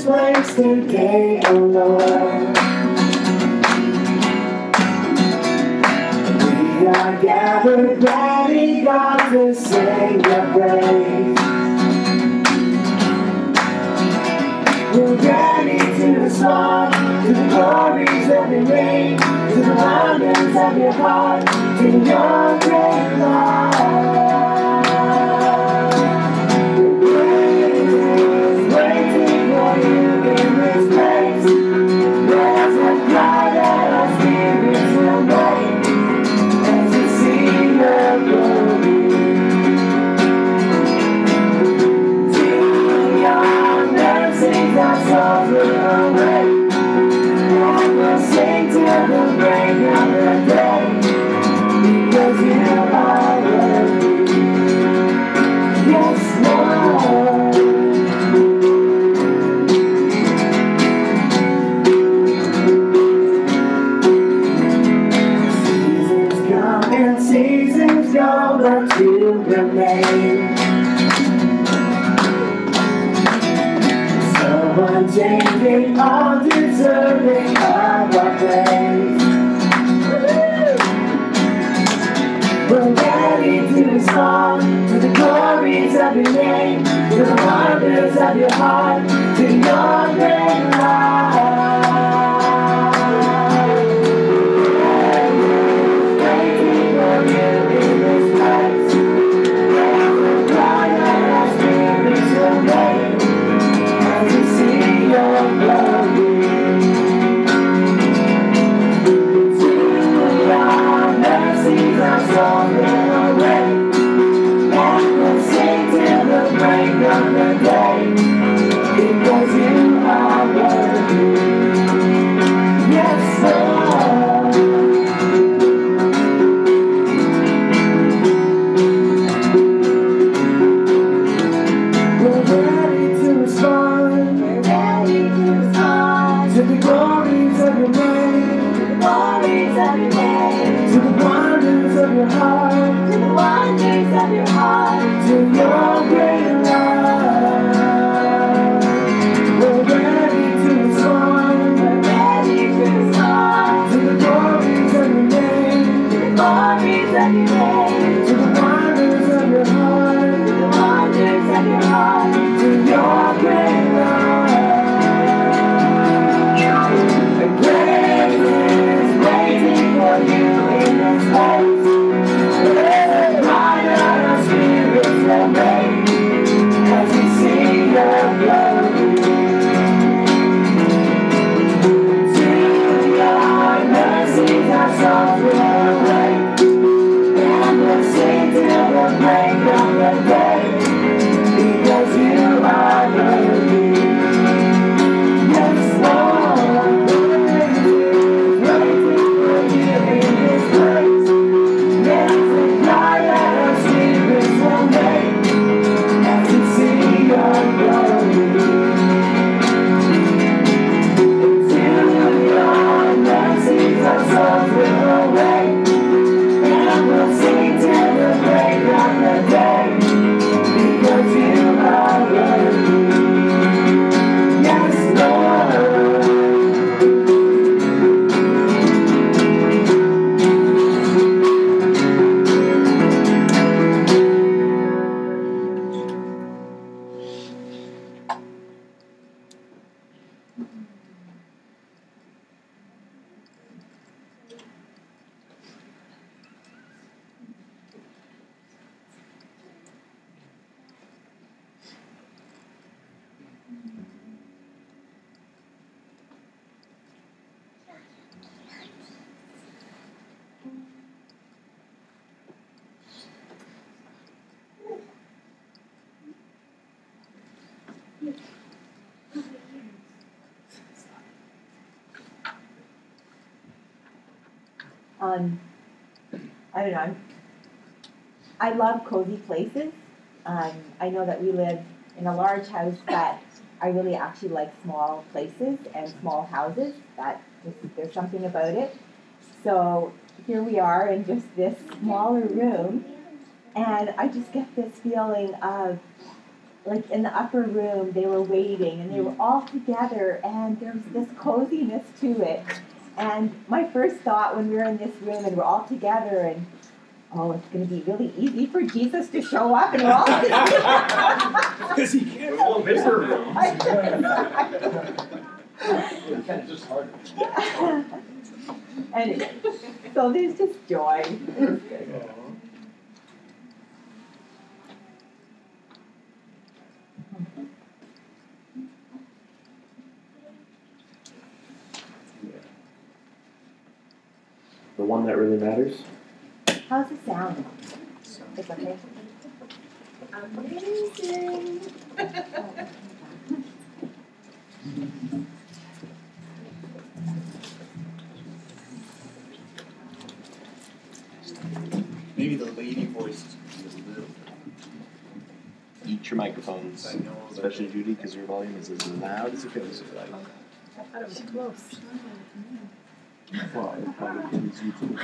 place today, oh Lord. We are gathered ready, God, to sing your praise. We're ready to respond to the glories of your name, to the wonders of your heart, to your great love. We're waiting for you in this place. There's a cry that our spirits will make as we see your glory. To your mercies our souls will awake, and we'll sing till the break of the day, because you are worthy. Yes, Lord. Seasons come and seasons go, but you remain. So unchanging, all deserving of our praise. We're ready to respond to the glories of your name, to the wonders of your heart, to your great love. Waiting for you in this place. There's a cry that our spirits will make as we see your glory. To your mercies our soul will awake, and we'll sing till the break of the day, because you are worthy. Yes, Lord. We're ready to respond. We're ready to respond to the glories of your name, to the glories of your name, to the wonders of your heart, to the wonders of your heart, to your great love. We're ready to respond. We're ready to respond to the glories of your name, to the glories of your name, to the wonders of your heart, to the wonders of your heart, to your great love. And grace is waiting for you in this place. There's a cry that our spirits will make as we see your glory. To your mercies our souls will awake, and we'll sing till the break of the day, because you are worthy. Yes, Lord. Waiting for you in this place. There's a cry that our spirits will make as we see your glory. To your mercies our souls will awake, and we'll sing till the break of the day, because you are worthy. Yes, Lord. I don't know. I love cozy places. I know that we live in a large house, but I really actually like small places and small houses. There's something about it. So here we are in just this smaller room, and I just get this feeling of like in the upper room, they were waiting, and they were all together, and there was this coziness to it. And my first thought when we were in this room and we're all together, and oh, it's going to be really easy for Jesus to show up, and we're all because he can't all bigger rooms. It's kind of just hard. And so there's just joy. The one that really matters? How's the sound? It's okay. Amazing. Maybe the lady voice is a little. Eat your microphones, I know, especially Judy, because your volume is as loud as it goes. I thought it was close. Well, it probably is you too.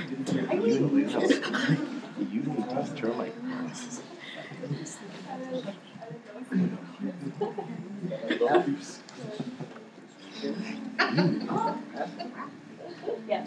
You need to use your microphones. Yes.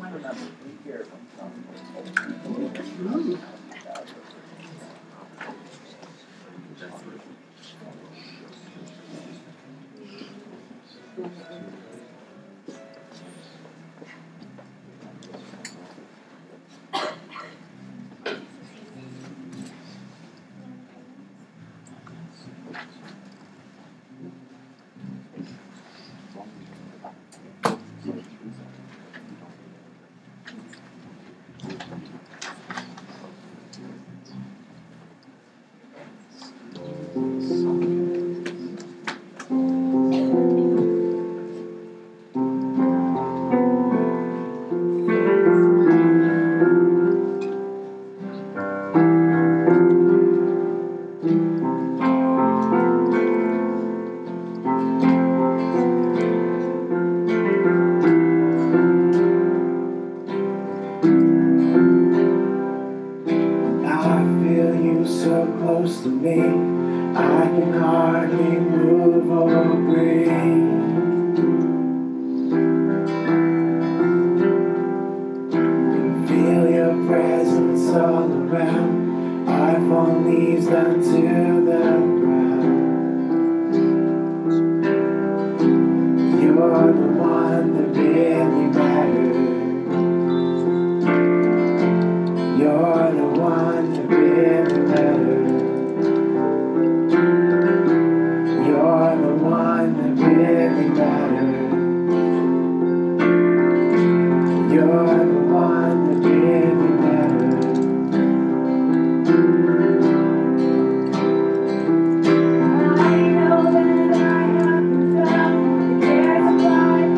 Close to me, I can hardly move or breathe. Can feel your presence all around. I fall knees down to the ground. You're the one that really matters. You're the one that really matters. You're the one that really matters. You're the one that really matters. I know that I have been found. The cares of life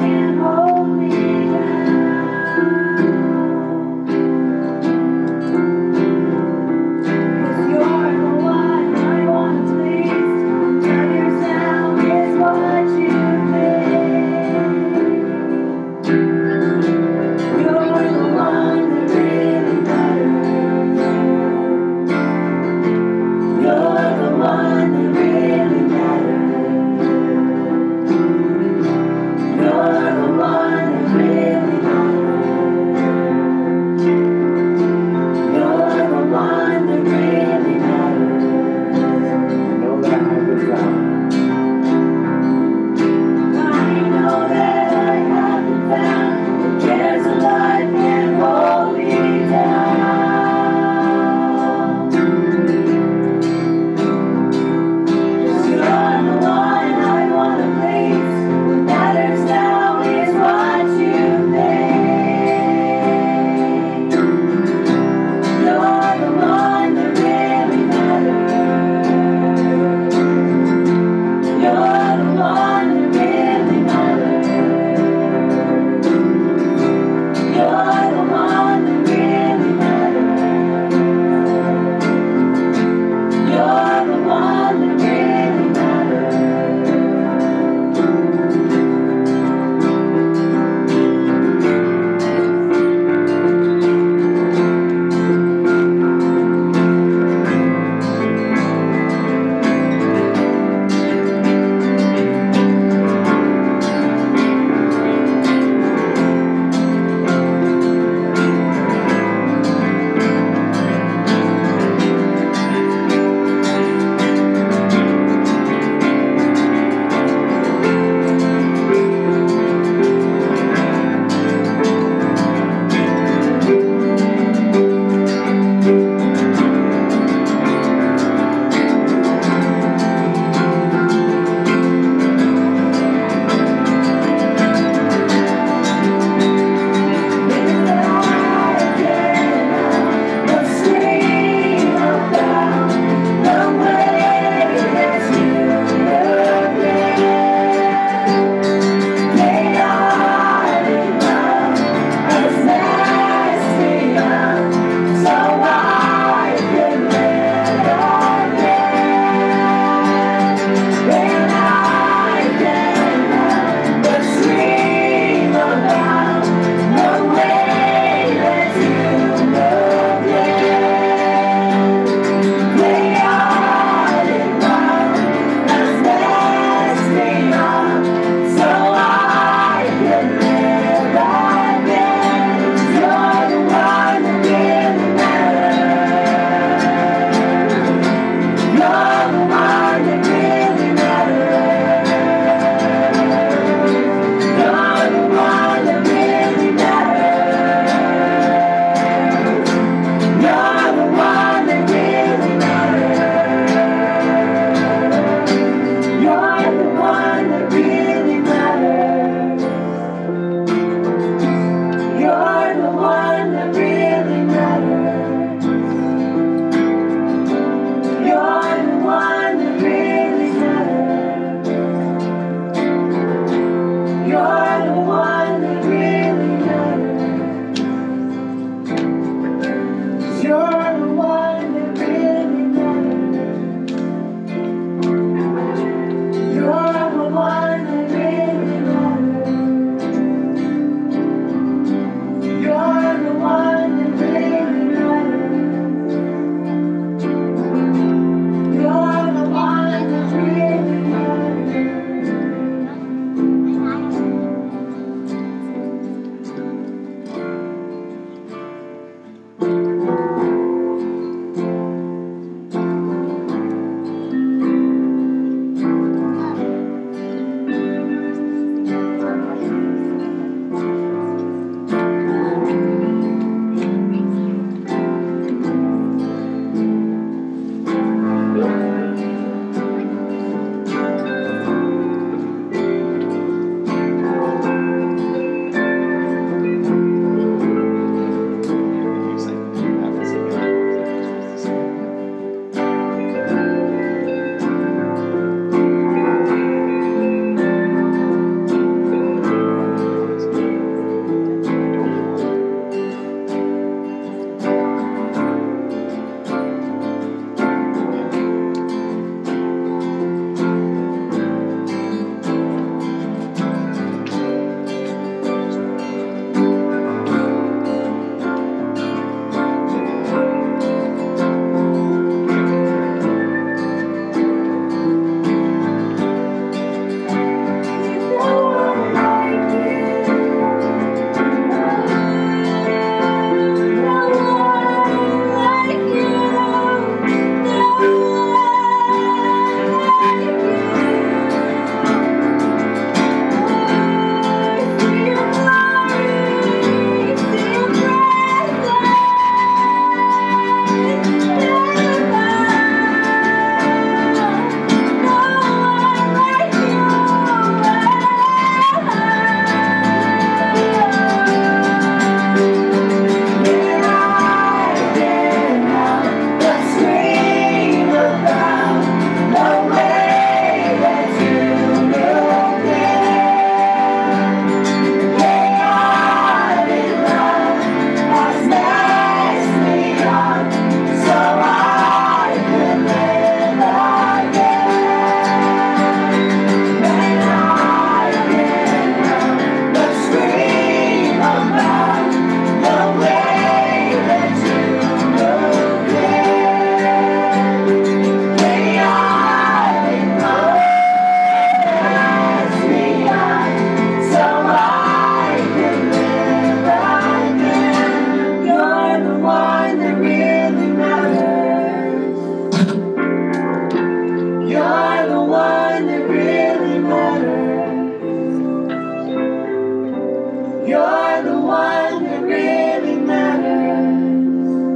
one that really matters.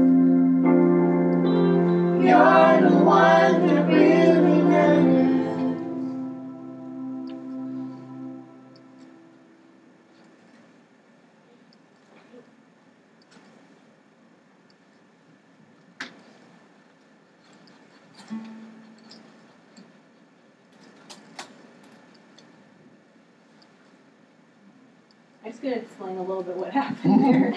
You're the one that really matters. I'm just going to explain a little bit what happened there.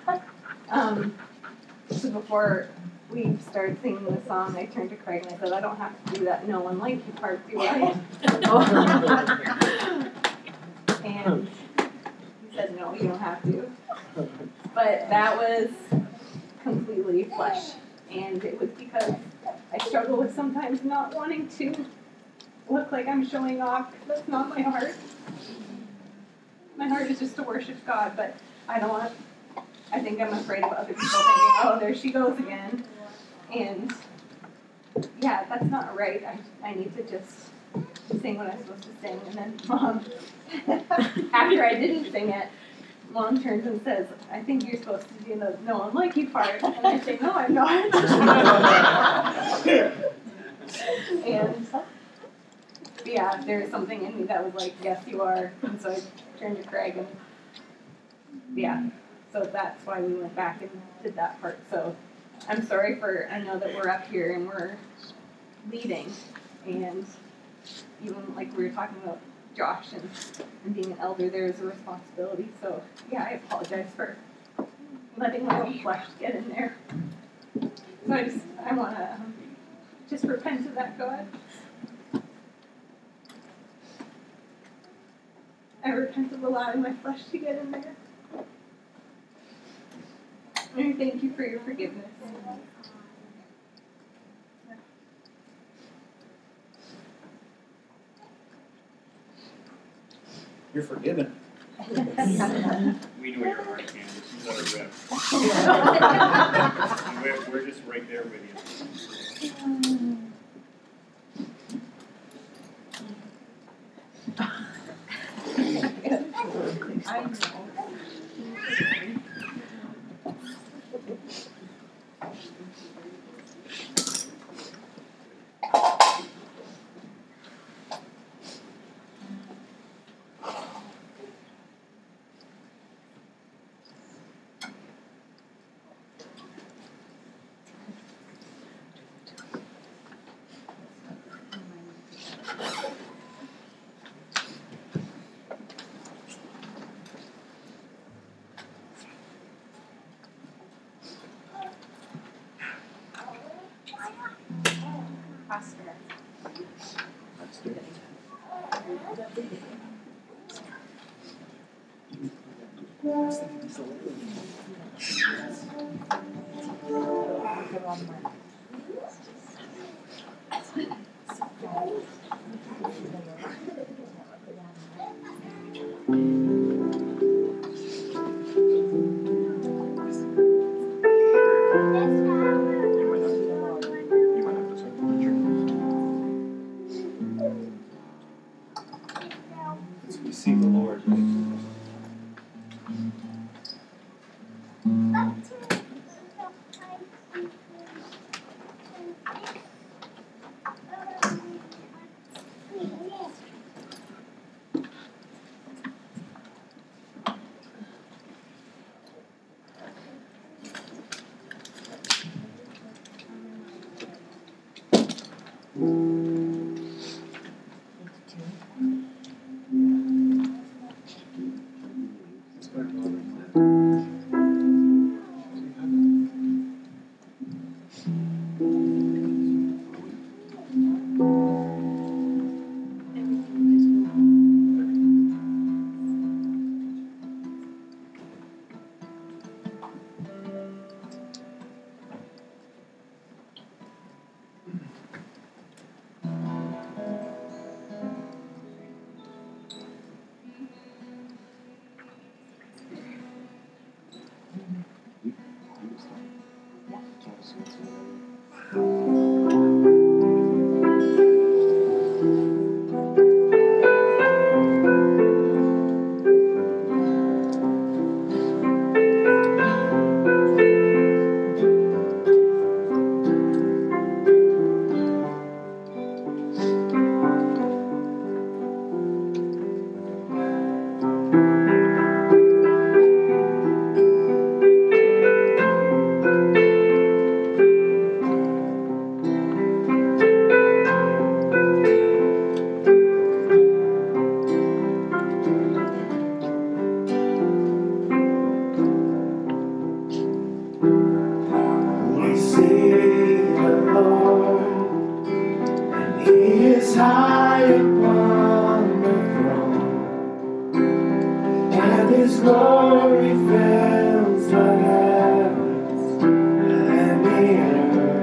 So before we started singing the song, I turned to Craig and I said, I don't have to do that no one like you part, do I? And he said, no, you don't have to. But that was completely flesh. And it was because I struggle with sometimes not wanting to look like I'm showing off. That's not my heart. My heart is just to worship God, but I don't want to, I think I'm afraid of other people thinking, oh, there she goes again. And yeah, that's not right. I need to just sing what I'm supposed to sing. And then Mom, after I didn't sing it, Mom turns and says, I think you're supposed to do the no one like you part. And I say, no, I'm not. And yeah, there was something in me that was like, yes, you are. And so I turned to Craig and yeah, so that's why we went back and did that part. So I'm sorry I know that we're up here and we're leading, and even like we were talking about Josh and being an elder, there is a responsibility. So yeah, I apologize for letting my own flesh get in there. So I want to just repent of that, God. I repent of allowing my flesh to get in there. And I thank you for your forgiveness. You're forgiven. We know your heart, Candace. You let her rip. We're just right there with you. I know. Oscar. Let's do it. You might have to say As we see the Lord. His glory fills the heavens and the earth.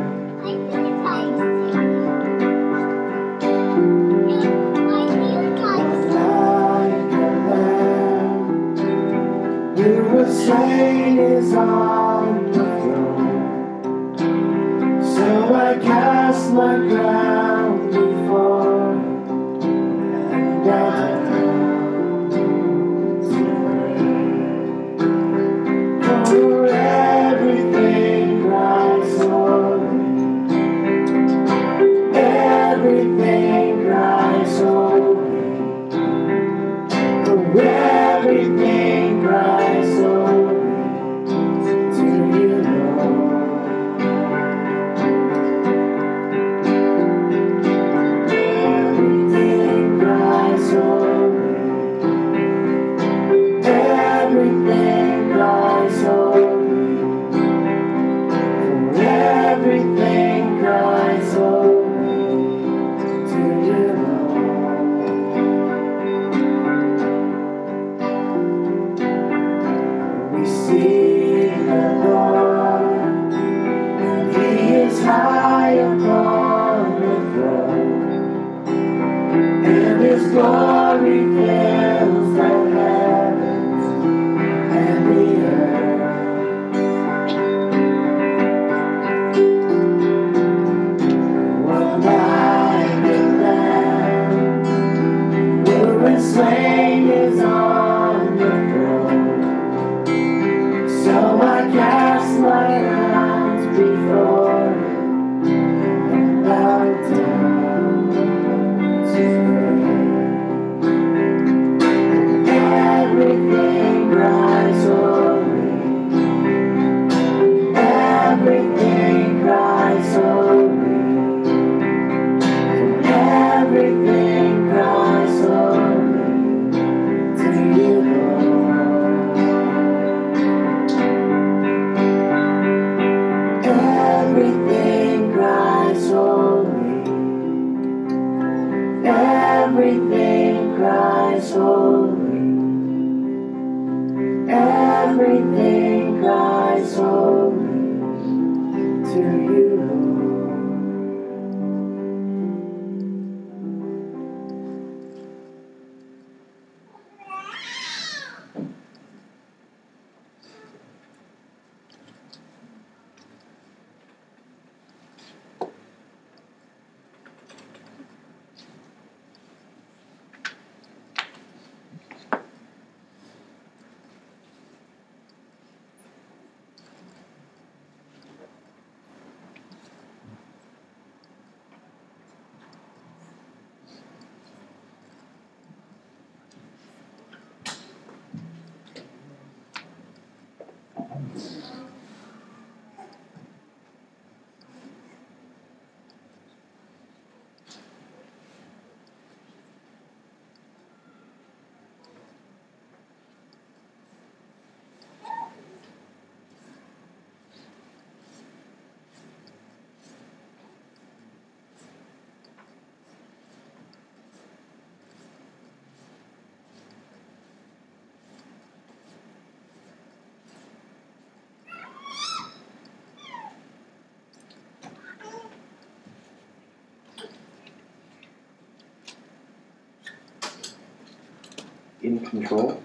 Who was slain is on the throne. So I cast my crown before and bow to pray. For everything cries holy. Everything cries holy. For everything cries holy to you, Lord. Everything cries holy. Everything cries holy. For everything cries holy to you, Lord. We see the Lord, and He is high upon the throne, and His glory fills the heavens and the earth. What like a lamb, who was slain is on the throne. So I cast my hands before Him and bow down to pray. Everything cries holy. Everything cries holy. Everything cries holy to you, Lord. Everything cries holy. Everything cries holy. Everything cries holy to you, Lord. In control.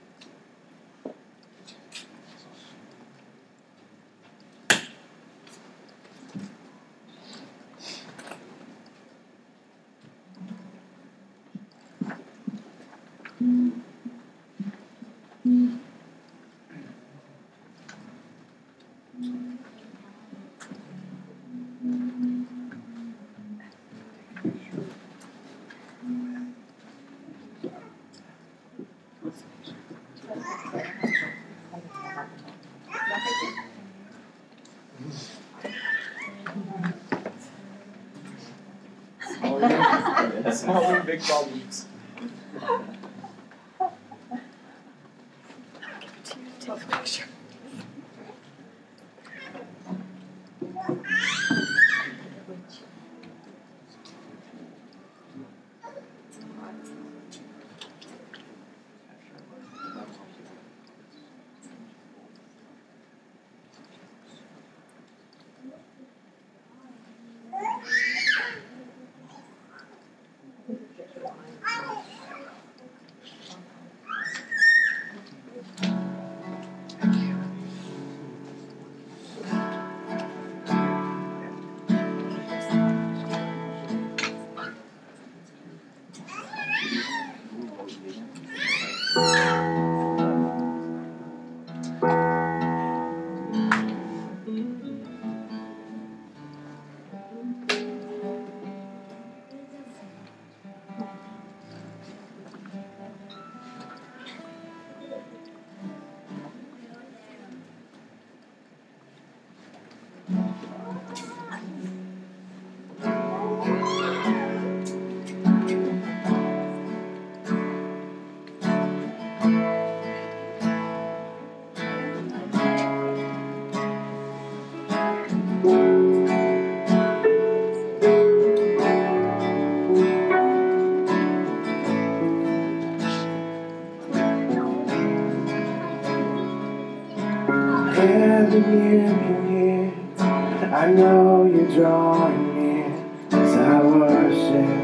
Small and big problems. Take a picture. Heaven, you can hear. I know you're drawing near as I worship.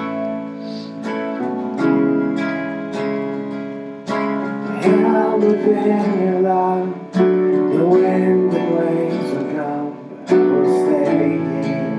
Held within your love, the wind and waves will come, but I will stay here.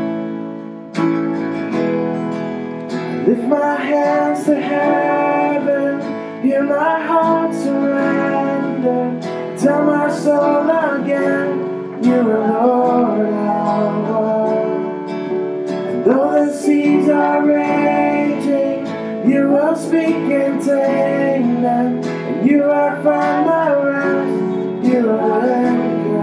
I lift my hands to heaven, hear my heart surrender. Tell my soul again, you are Lord of all. And though the seas are raging, you will speak and tame them. And you are find my rest, you are in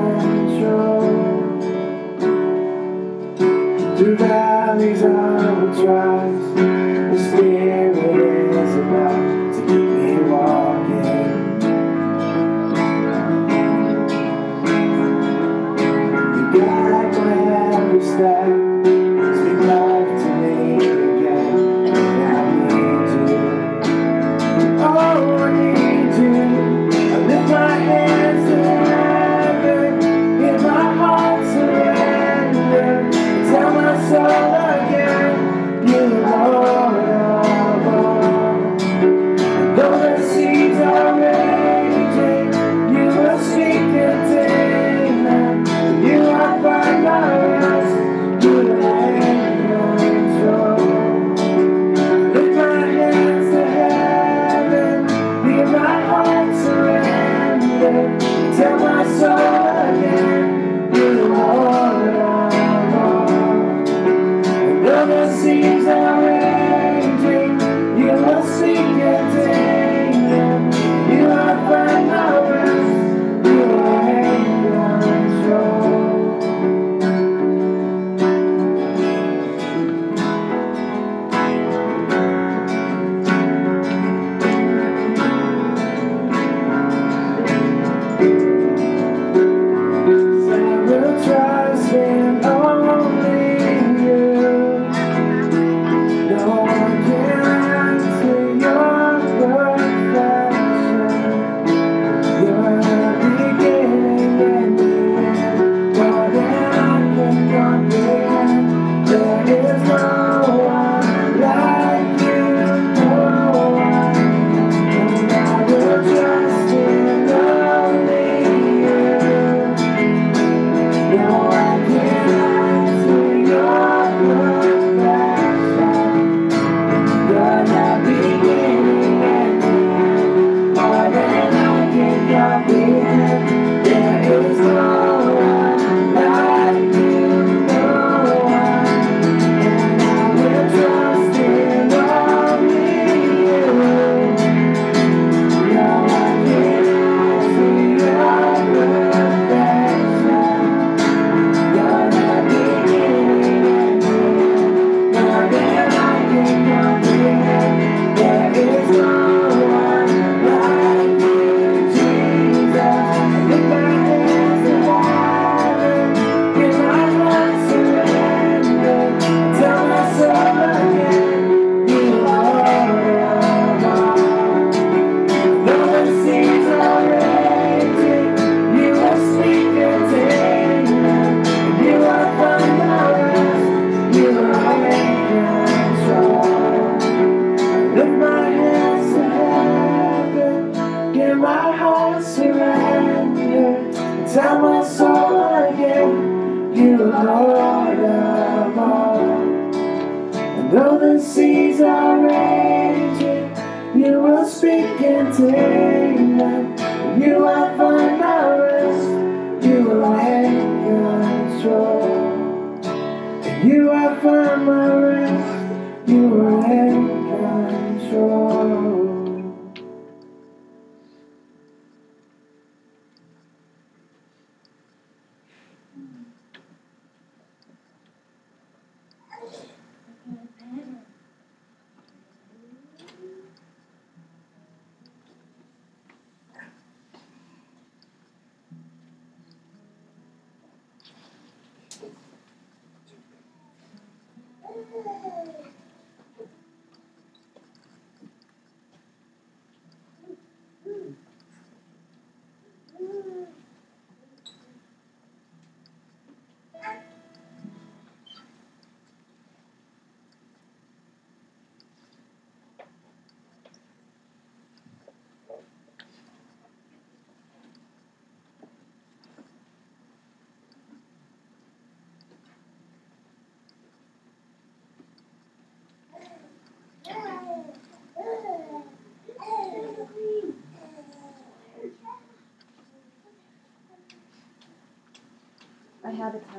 control. Through valleys I will trust, the Spirit is about to keep me walking. Guide my every step, speak life to me again, and I need you. Oh, I need you. I lift my hands to heaven, give my heart surrender, tell my soul again, you are Lord of all. And though the seas are raging, you will speak and tame them. You are by my rest, you are in control. Lift my hands to heaven, feel my heart surrender. Tell my soul again, you are Lord of all. And though the seas are raging, you will speak and tame them. You are by my rest, you are in control. I will trust in only you. No one can see your perfection. You're the beginning and the end, more than I can comprehend. There is no one like you, no one. And I will trust in only you. No one can see your perfection. You're the beginning and the end, more than I can comprehend. There is no one like you, no one. And I will trust in only you. No one can see your perfection. You're the beginning and the end, more than I can comprehend. There is no one like you, Jesus. Lift my hands to heaven, give my heart surrender. Tell my soul again, you are Lord of all. Though the seas are raging, you will speak and tame them. You are from my rest, you are in control. Lift my hands to heaven, give my heart surrender. Tell my soul again, you are Lord of all. And though the seas are raging, you will speak and tame them. You are find my rest, you are in control. You are find my rest, you are in control. have it.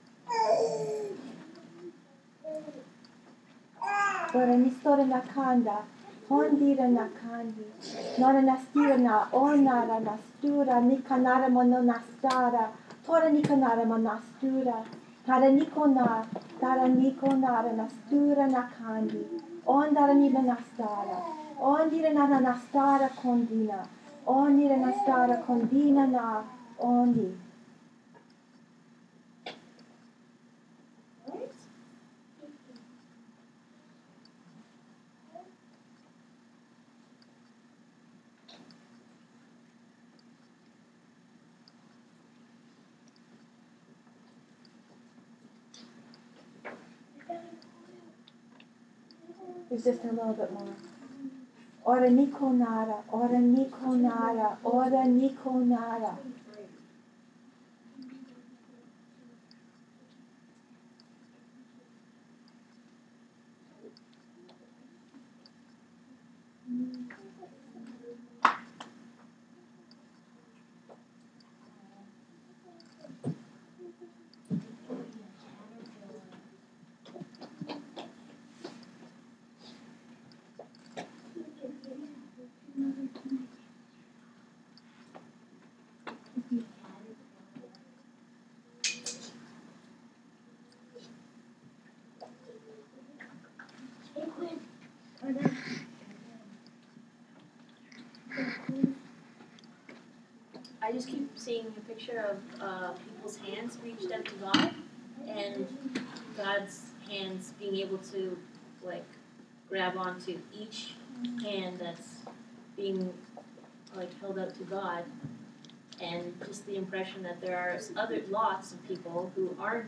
Ora nistora nakanda, hondira nakandi, nora nastira na onara nastura, nikanara mono nastara, tora nikanara monastura, tara nikona, nastura nakandi, ondara nila nastara, ondira na nastara kondina, ondira nastara kondina na ondi. There's just a little bit more. Ora nikonara, ora nikonara, ora nikonara. I just keep seeing a picture of people's hands reached out to God, and God's hands being able to like grab onto each hand that's being like held up to God, and just the impression that there are lots of people who aren't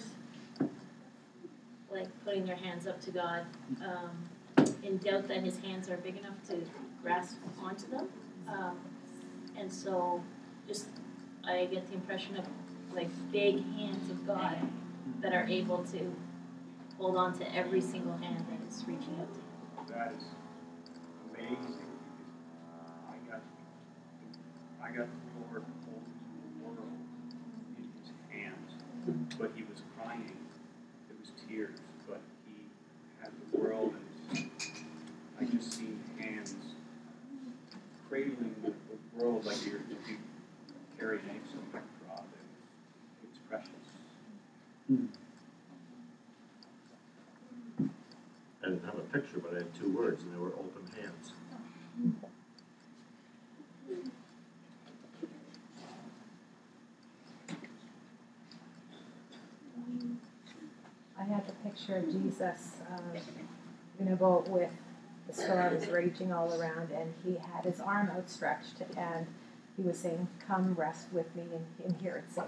like putting their hands up to God, in doubt that His hands are big enough to grasp onto them, and so just I get the impression of like big hands of God that are able to hold on to every single hand that is reaching out to Him. That is amazing. I got the Lord holding the world in His hands, but He was crying. It was tears, but He had the world in His. I just seen hands cradling the world like you're carrying eggs on a rod. It's precious. I didn't have a picture, but I had 2 words, and they were open hands. I had the picture of Jesus in a boat with the storms raging all around, and he had his arm outstretched, and he was saying, "Come rest with me and hear it sing."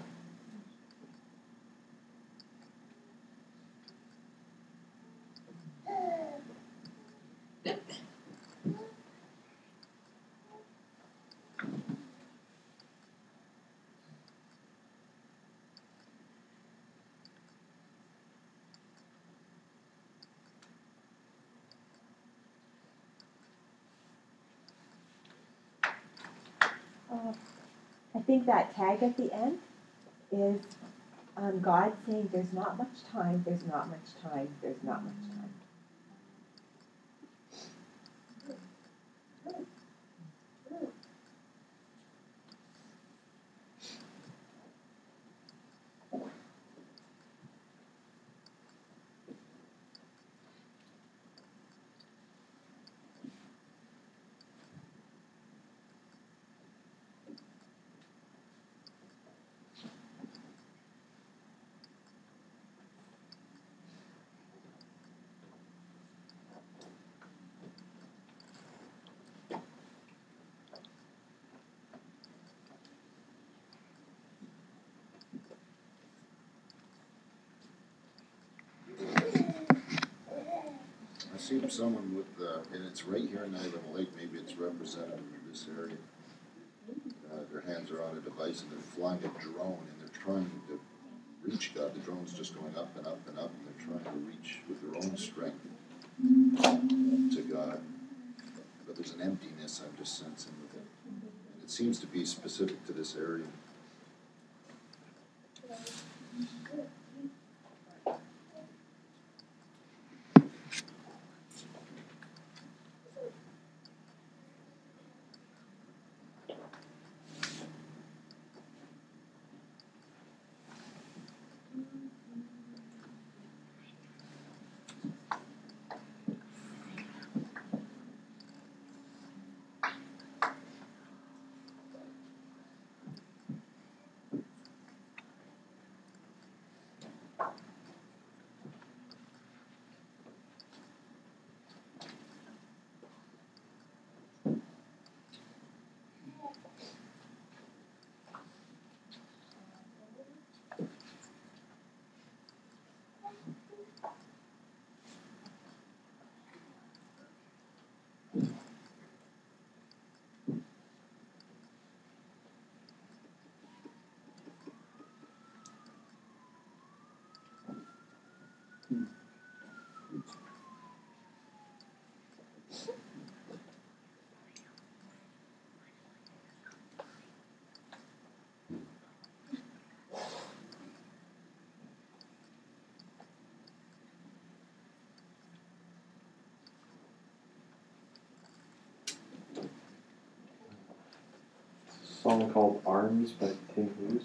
I think that tag at the end is God saying, "There's not much time, there's not much time, there's not much time." I see someone with, and it's right here in Island Lake, maybe it's representative of this area. Their hands are on a device and they're flying a drone and they're trying to reach God. The drone's just going up and up and up, and they're trying to reach with their own strength to God. But there's an emptiness I'm just sensing with it. And it seems to be specific to this area. song called Arms by Tim Hughes.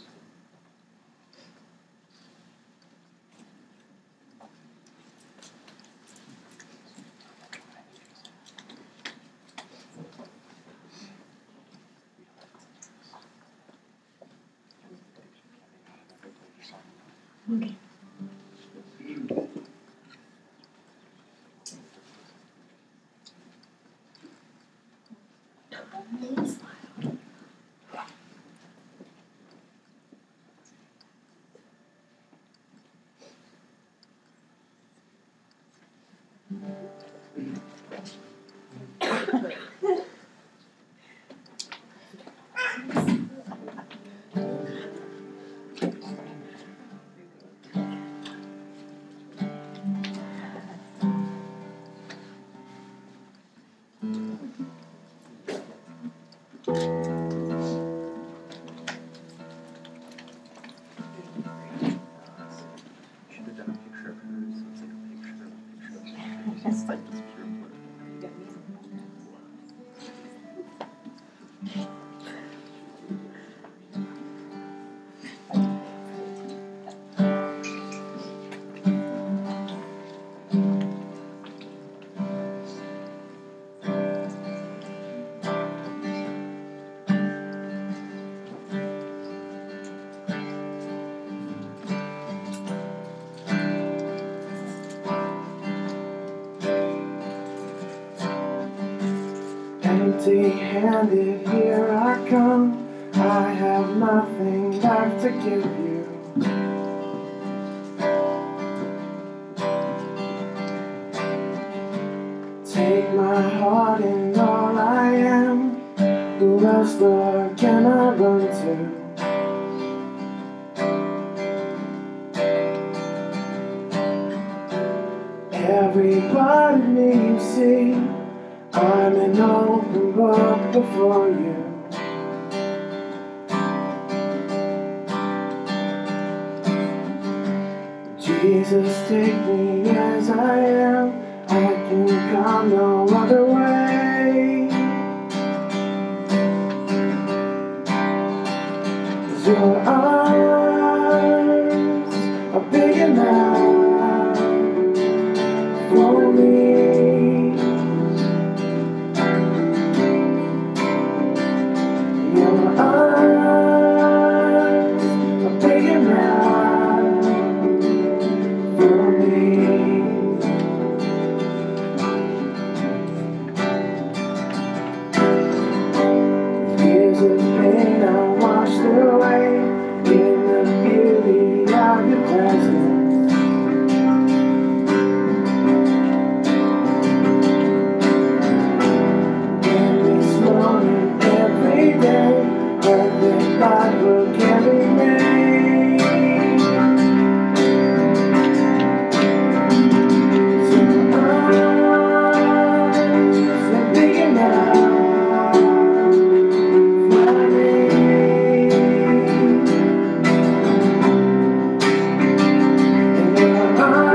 Should have done a picture of her, so it's like a picture of a picture of her. It's like this pure blood. Empty-handed, here I come. I have nothing left to give you. Take my heart and all I am. Who else, Lord, can I run to? Every part of me you see, I'm an open book before you. Jesus, take me as I am. I can come no other way. 'Cause your arms are big enough for me. Your arms are big enough for me. Years of pain are washed away in the beauty of your presence. And this morning, every day, perfect life will carry me. So arms are big enough for me. And your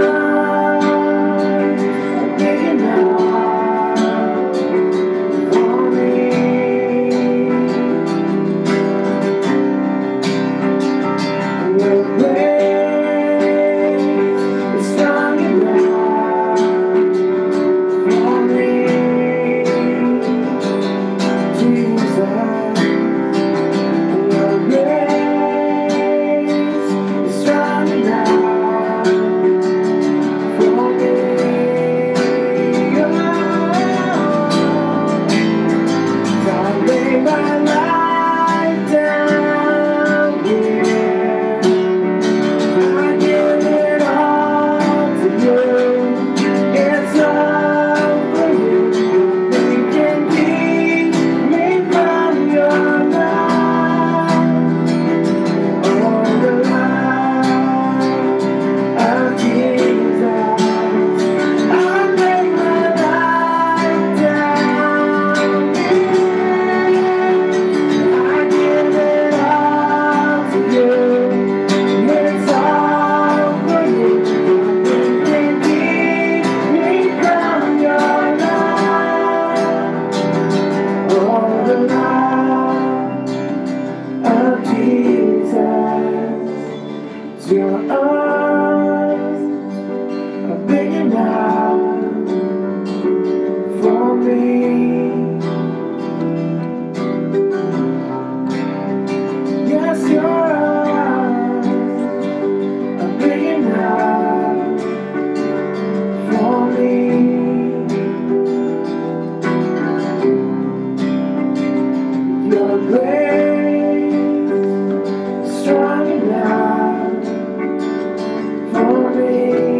arms are big enough for me. And your grace is strong enough for me, Jesus. And your grace is strong enough for me. I lay my life down here. I give it all to you. It's all for you. Nothing can keep me from your Your grace is strong enough for me,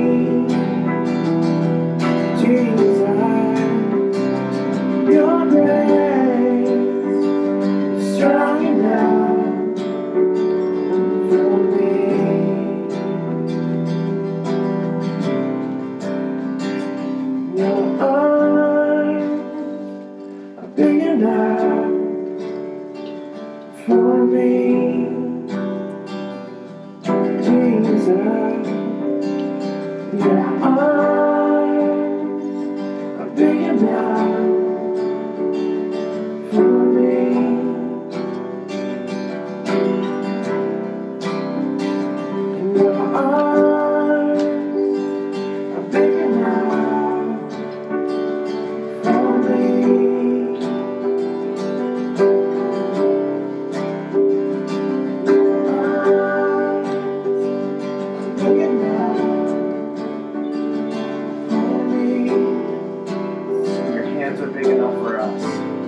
Jesus. Your grace is strong enough for me. Your arms are big enough for me, Jesus. Your arms are big enough for me. Your arms are big enough for me. Your hands are big enough for us.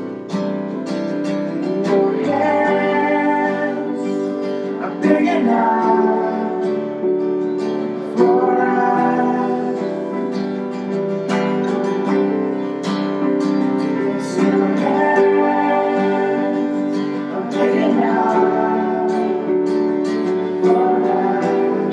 Your hands are big enough for us. Yes, your hands are big enough for us.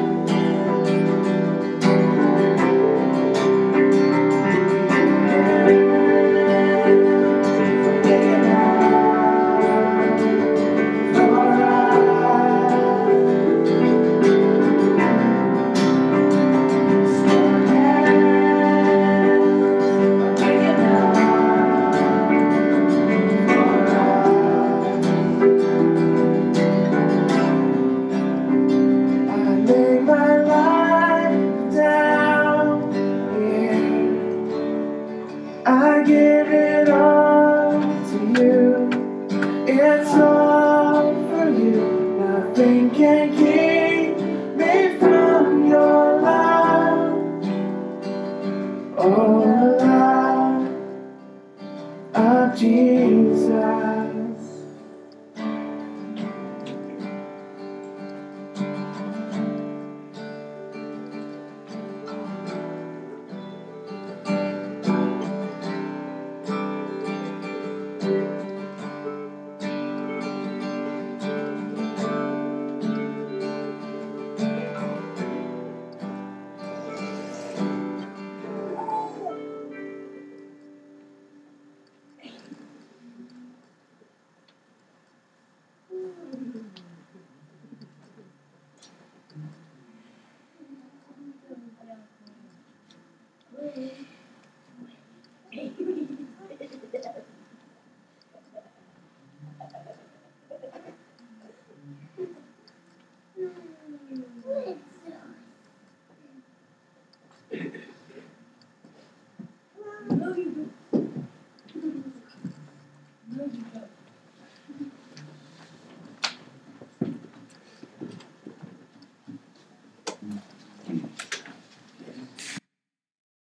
I give it all to you. It's all for you. Nothing can keep me from your love. Oh, the love of Jesus.